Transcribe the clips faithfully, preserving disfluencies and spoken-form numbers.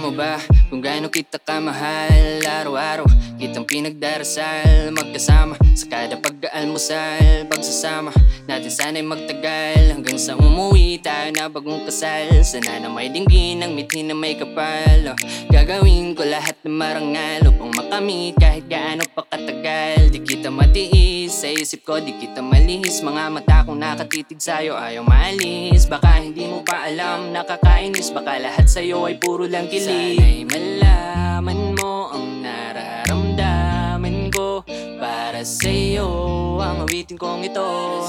Alam mo ba kung gaano kita kamahal? Araw-araw kitang pinagdarasal, magkasama sa kada pag-aalmusal. Pagsasama natin sana'y magtagal, hanggang sa umuwi tayo na bagong kasal. Sana na may dinggin ang mithi na may kapal. oh, Gagawin ko lahat ng marangal upang makamit kahit gaano pa katagal. Di kita matiis, sa isip ko di kita malihis. Mga mata kong nakatitig sa'yo ayaw maalis. Baka hindi mo pa alam, nakakainis. Baka lahat sa'yo ay puro lang kilig. Sana'y malaman mo ang nararamdaman ko. Para sa'yo ang awitin kong ito.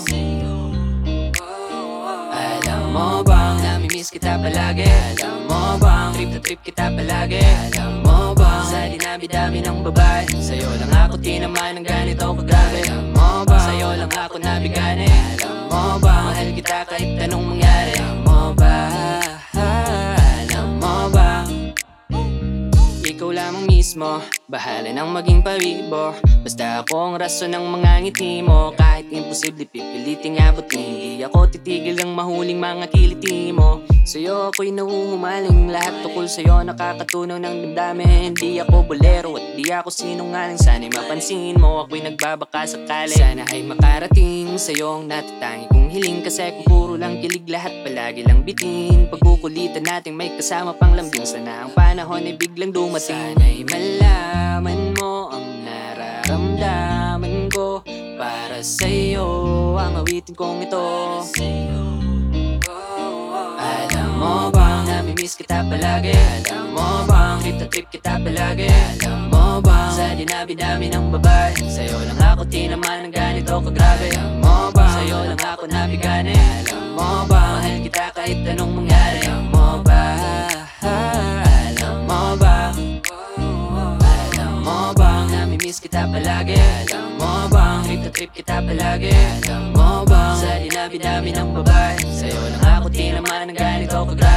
Alam mo bang namimiss kita palagi? Alam mo bang trip na trip kita palagi? Alam mo bang sa dinami-dami ng babae, sa'yo lang ako tinaman ng ganito kagabi? Alam mo bang sa'yo lang ako nabigani? Alam mo bang mahal kita kahit anong mangyari? Alam mo ba? Alam mo bang ikaw lamang mismo, bahala nang maging pabibor. Basta ako ang rason ng mga ngiti mo. Kahit imposible pipiliting abutin, hindi ako titigil ng mahuling mga kiliti mo. Sa'yo ako'y nahuhumaling, lahat tukol sa'yo nakakatunaw ng damdamin. Hindi ako bolero at di ako sinungaling, sana'y mapansin mo ako'y nagbabaka sakali. Sana ay makarating sa'yo ang natatangi kong hiling, kasi kung puro lang kilig lahat palagi lang bitin. Pagkukulitan natin may kasama pang lambing, sana ang panahon ay biglang dumating. Sana'y malaman mo ang nararamdaman ko. Para sa'yo ang awitin kong ito. Alam mo bang namimiss kita palagi? Alam mo bang trip na trip kita palagi? Alam mo bang sa dinabi-dami ng babae, sa'yo lang ako tinaman ng ganito kagrabe? Alam mo bang sa'yo lang ako nabigani? Alam mo bang mahal kita kahit anong mangyari? Alam mo ba? Alam mo ba? Alam mo bang namimiss kita palagi? Alam mo bang trip na trip kita palagi? Alam mo bang sa dinabi-dami ng babae, sa'yo lang ako tinaman ng ganito kagrabe?